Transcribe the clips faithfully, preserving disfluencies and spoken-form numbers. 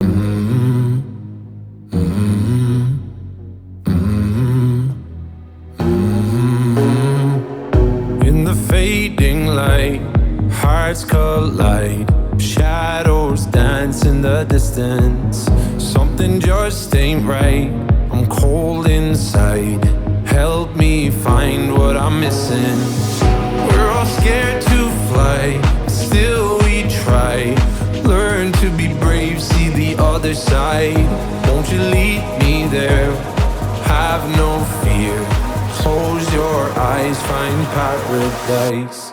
In the fading light, hearts collide. Shadows dance in the distance. Something just ain't right. I'm cold inside. Help me find what I'm missing. We're all scared to fly, still we try. Learn to be brave, see the other side. Won't you lead me there? Have no fear. Close your eyes, find paradise.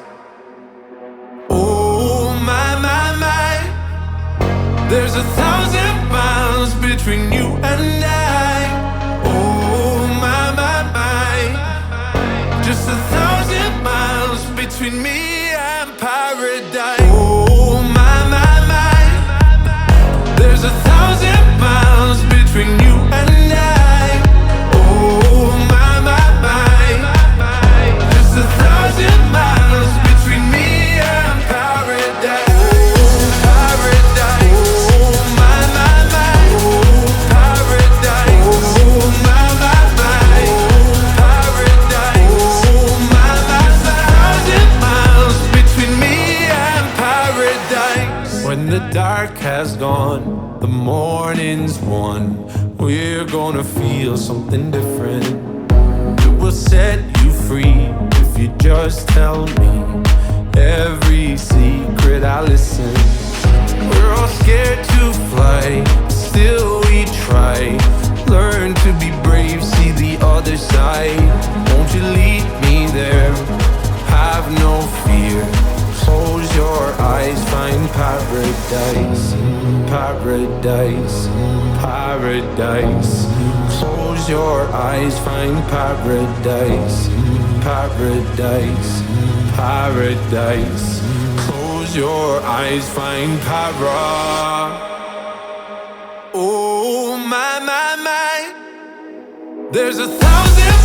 Oh my, my, my. There's a thousand miles between you and I. Oh my, my, my. Just a thousand miles between me and paradise. Oh my, my, my. There's a thousand miles between you and I. Oh my, my, my. Just a thousand miles between me and paradise. Oh, paradise. Oh my, my, my. Oh, paradise. Oh my, my, my. Oh, paradise. Oh my, my, my. Thousand miles between me and paradise. When the dark has gone, the morning's won. We're gonna feel something different. It will set you free if you just tell me every secret. I listen. We're all scared to fly, still we try. Learn to be brave, see the other side. Won't you lead me there? Have no fear. Close your eyes, find paradise. Paradise, paradise. Close your eyes, find paradise. Paradise, paradise. Close your eyes, find para. Oh my, my, my. There's a thousand